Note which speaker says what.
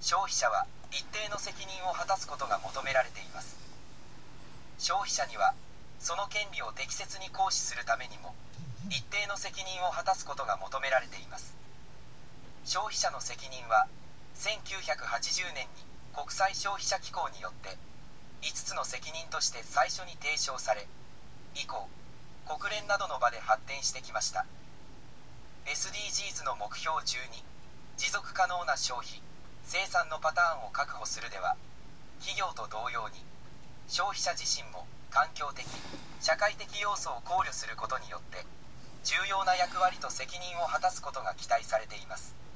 Speaker 1: 消費者は一定の責任を果たすことが求められています。消費者にはその権利を適切に行使するためにも一定の責任を果たすことが求められています。消費者の責任は1980年に国際消費者機構によって5つの責任として最初に提唱され、以降国連などの場で発展してきました。 SDGs の目標12、持続可能な消費生産のパターンを確保するでは、企業と同様に消費者自身も環境的社会的要素を考慮することによって重要な役割と責任を果たすことが期待されています。